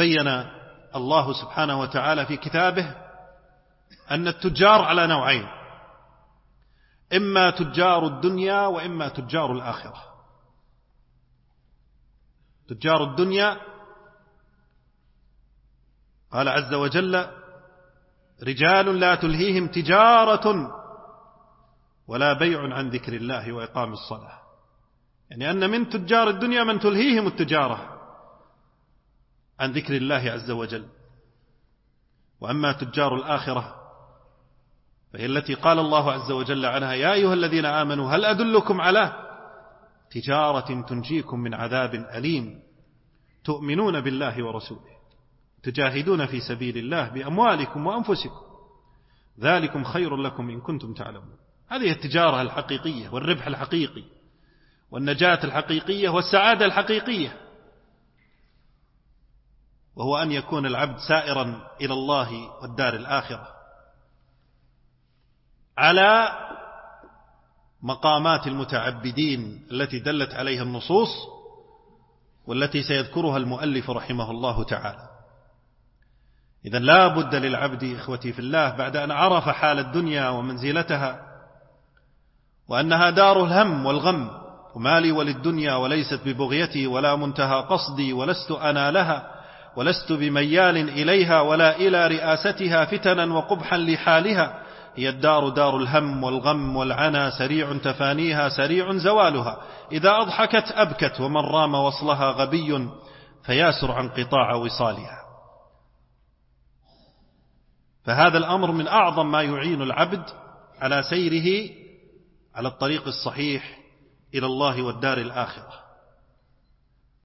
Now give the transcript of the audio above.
بين الله سبحانه وتعالى في كتابه أن التجار على نوعين: إما تجار الدنيا وإما تجار الآخرة. تجار الدنيا قال عز وجل: رجال لا تلهيهم تجارة ولا بيع عن ذكر الله وإقام الصلاة. يعني أن من تجار الدنيا من تلهيهم التجارة عن ذكر الله عز وجل. وأما تجار الآخرة فهي التي قال الله عز وجل عنها: يا أيها الذين آمنوا هل أدلكم على تجارة تنجيكم من عذاب أليم تؤمنون بالله ورسوله تجاهدون في سبيل الله بأموالكم وأنفسكم ذلكم خير لكم إن كنتم تعلمون. هذه التجارة الحقيقية والربح الحقيقي والنجاة الحقيقية والسعادة الحقيقية، وهو أن يكون العبد سائرا إلى الله والدار الآخرة على مقامات المتعبدين التي دلت عليها النصوص والتي سيذكرها المؤلف رحمه الله تعالى. إذن لا بد للعبد إخوتي في الله بعد أن عرف حال الدنيا ومنزلتها وأنها دار الهم والغم، وما لي وللدنيا وليست ببغيتي ولا منتهى قصدي ولست أنا لها ولست بميال إليها ولا إلى رئاستها فتنا وقبحا لحالها، هي الدار دار الهم والغم والعنى سريع تفانيها سريع زوالها، إذا أضحكت أبكت ومن رام وصلها غبي فياسر عن قطاع وصالها. فهذا الأمر من أعظم ما يعين العبد على سيره على الطريق الصحيح إلى الله والدار الآخرة.